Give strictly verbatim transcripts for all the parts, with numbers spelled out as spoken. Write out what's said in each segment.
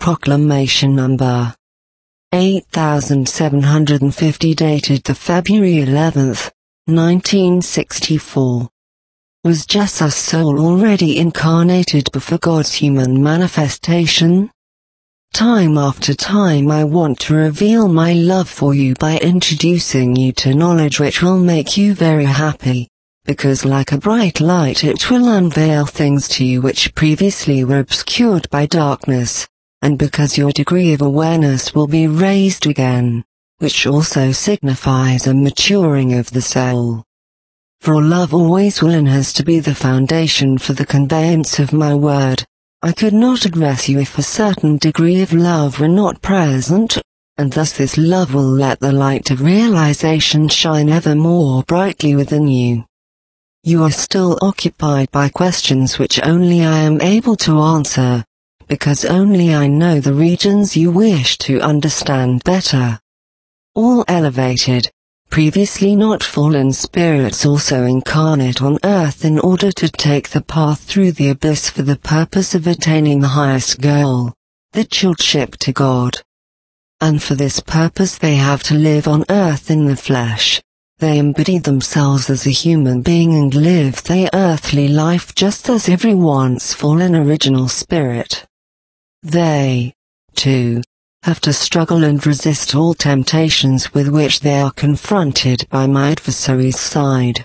Proclamation number eight thousand seven hundred fifty dated the February eleventh, nineteen sixty-four. Was Jesus' soul already incarnated before God's human manifestation? Time after time I want to reveal my love for you by introducing you to knowledge which will make you very happy, because like a bright light it will unveil things to you which previously were obscured by darkness, and because your degree of awareness will be raised again, which also signifies a maturing of the soul. For love always will and has to be the foundation for the conveyance of my word. I could not address you if a certain degree of love were not present, and thus this love will let the light of realization shine ever more brightly within you. You are still occupied by questions which only I am able to answer, because only I know the regions you wish to understand better. All elevated, previously not fallen spirits also incarnate on earth in order to take the path through the abyss for the purpose of attaining the highest goal, the childship to God. And for this purpose they have to live on earth in the flesh. They embody themselves as a human being and live their earthly life just as every once fallen original spirit. They, too, have to struggle and resist all temptations with which they are confronted by my adversary's side.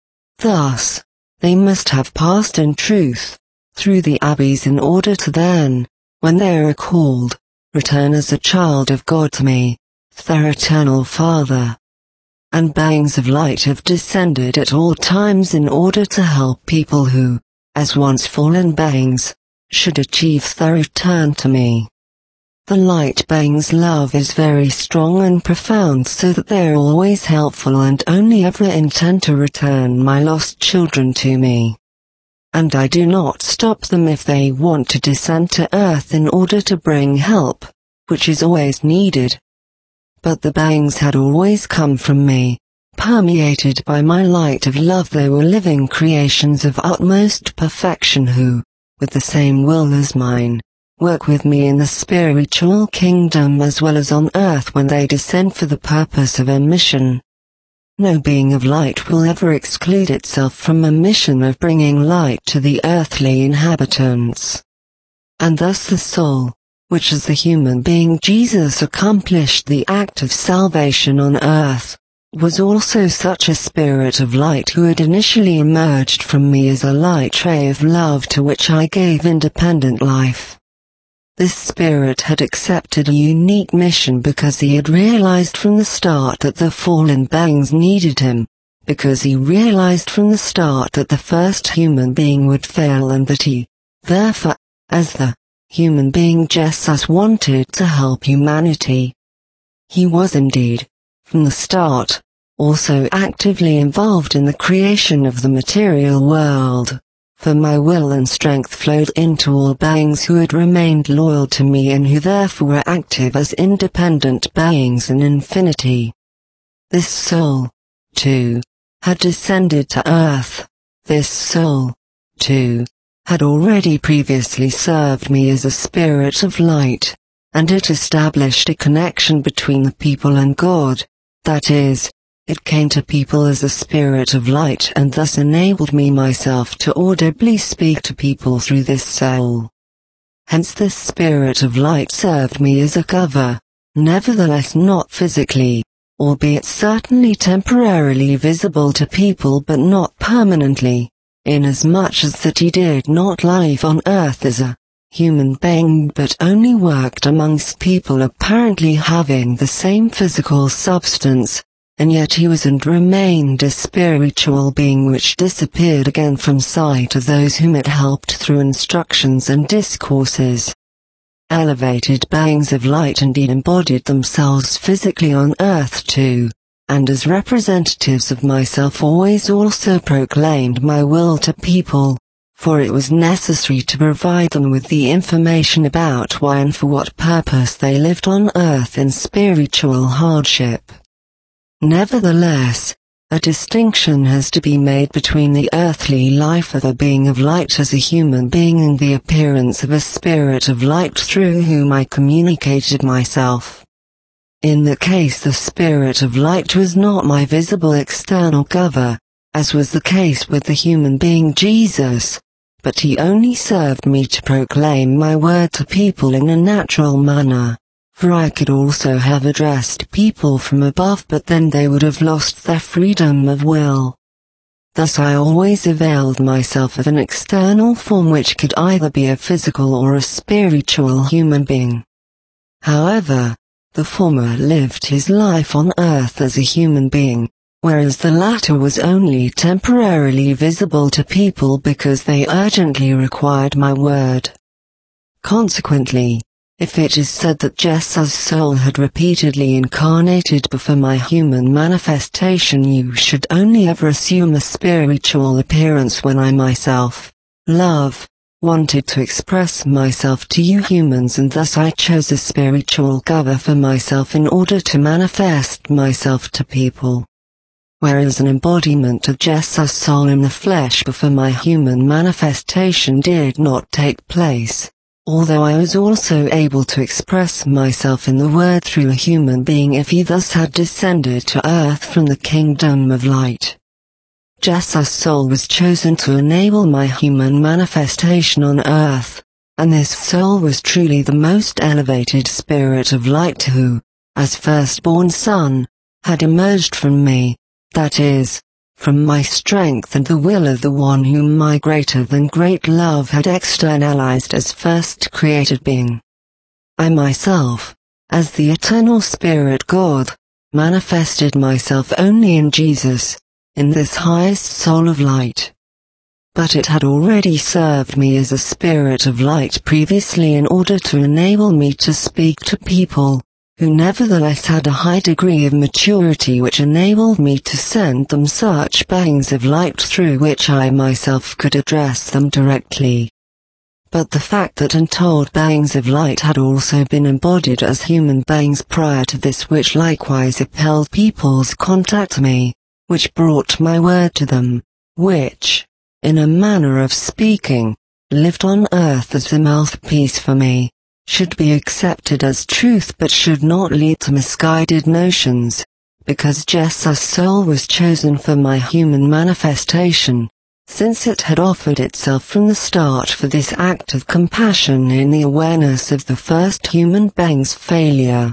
Thus, they must have passed in truth through the abbeys in order to then, when they are called, return as a child of God to me, their eternal Father. And beings of light have descended at all times in order to help people who, as once fallen beings, should achieve their return to me. The light beings' love is very strong and profound, so that they are always helpful and only ever intend to return my lost children to me. And I do not stop them if they want to descend to earth in order to bring help, which is always needed. But the beings had always come from me, permeated by my light of love. They were living creations of utmost perfection who, with the same will as mine, work with me in the spiritual kingdom as well as on earth when they descend for the purpose of a mission. No being of light will ever exclude itself from a mission of bringing light to the earthly inhabitants. And thus the soul, which as the human being Jesus accomplished the act of salvation on earth, was also such a spirit of light who had initially emerged from me as a light ray of love to which I gave independent life. This spirit had accepted a unique mission because he had realized from the start that the fallen beings needed him, because he realized from the start that the first human being would fail and that he, therefore, as the human being Jesus wanted to help humanity. He was indeed, from the start, also actively involved in the creation of the material world. For my will and strength flowed into all beings who had remained loyal to me and who therefore were active as independent beings in infinity. This soul, too, had descended to earth. This soul, too, had already previously served me as a spirit of light, and it established a connection between the people and God, that is, it came to people as a spirit of light and thus enabled me myself to audibly speak to people through this soul. Hence this spirit of light served me as a cover, nevertheless not physically, albeit certainly temporarily visible to people but not permanently, inasmuch as that he did not live on earth as a human being but only worked amongst people apparently having the same physical substance, and yet he was and remained a spiritual being which disappeared again from sight of those whom it helped through instructions and discourses. Elevated beings of light indeed embodied themselves physically on earth too, and as representatives of myself always also proclaimed my will to people, for it was necessary to provide them with the information about why and for what purpose they lived on earth in spiritual hardship. Nevertheless, a distinction has to be made between the earthly life of a being of light as a human being and the appearance of a spirit of light through whom I communicated myself. In the case the spirit of light was not my visible external cover, as was the case with the human being Jesus, but he only served me to proclaim my word to people in a natural manner. For I could also have addressed people from above, but then they would have lost their freedom of will. Thus I always availed myself of an external form which could either be a physical or a spiritual human being. However, the former lived his life on earth as a human being, whereas the latter was only temporarily visible to people because they urgently required my word. Consequently, if it is said that Jesus' soul had repeatedly incarnated before my human manifestation, you should only ever assume a spiritual appearance when I myself, love, wanted to express myself to you humans, and thus I chose a spiritual cover for myself in order to manifest myself to people. Whereas an embodiment of Jesus' soul in the flesh before my human manifestation did not take place, although I was also able to express myself in the Word through a human being if he thus had descended to earth from the kingdom of light. Jesus' soul was chosen to enable my human manifestation on earth, and this soul was truly the most elevated spirit of light who, as firstborn son, had emerged from me, that is, from my strength and the will of the one whom my greater than great love had externalized as first created being. I myself, as the eternal Spirit God, manifested myself only in Jesus, in this highest soul of light. But it had already served me as a spirit of light previously in order to enable me to speak to people, who nevertheless had a high degree of maturity which enabled me to send them such beings of light through which I myself could address them directly. But the fact that untold beings of light had also been embodied as human beings prior to this, which likewise upheld people's contact to me, which brought my word to them, which, in a manner of speaking, lived on earth as a mouthpiece for me, should be accepted as truth but should not lead to misguided notions, because Jesus' soul was chosen for my human manifestation, since it had offered itself from the start for this act of compassion in the awareness of the first human being's failure.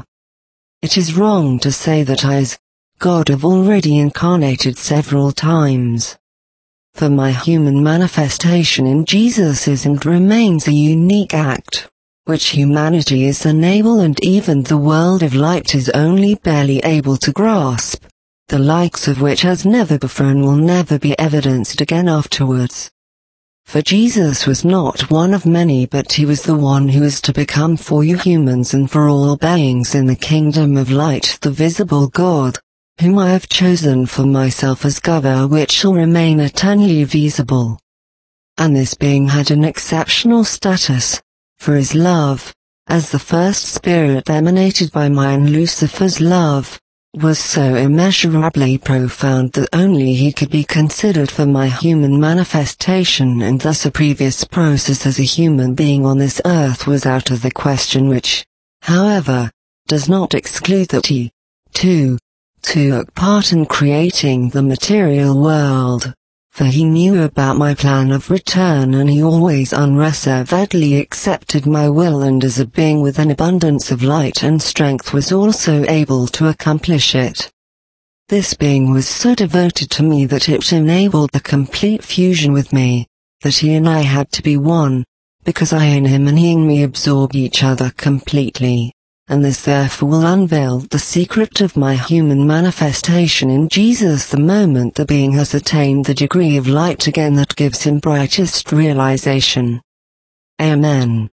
It is wrong to say that I as God have already incarnated several times. For my human manifestation in Jesus is and remains a unique act, which humanity is unable and even the world of light is only barely able to grasp, the likes of which has never before and will never be evidenced again afterwards. For Jesus was not one of many, but he was the one who is to become for you humans and for all beings in the kingdom of light the visible God, whom I have chosen for myself as cover which shall remain eternally visible. And this being had an exceptional status, for his love, as the first spirit emanated by mine Lucifer's love, was so immeasurably profound that only he could be considered for my human manifestation, and thus a previous process as a human being on this earth was out of the question, which, however, does not exclude that he, too, took part in creating the material world. For he knew about my plan of return and he always unreservedly accepted my will, and as a being with an abundance of light and strength was also able to accomplish it. This being was so devoted to me that it enabled the complete fusion with me, that he and I had to be one, because I in him and he in me absorb each other completely. And this therefore will unveil the secret of my human manifestation in Jesus the moment the being has attained the degree of light again that gives him brightest realization. Amen.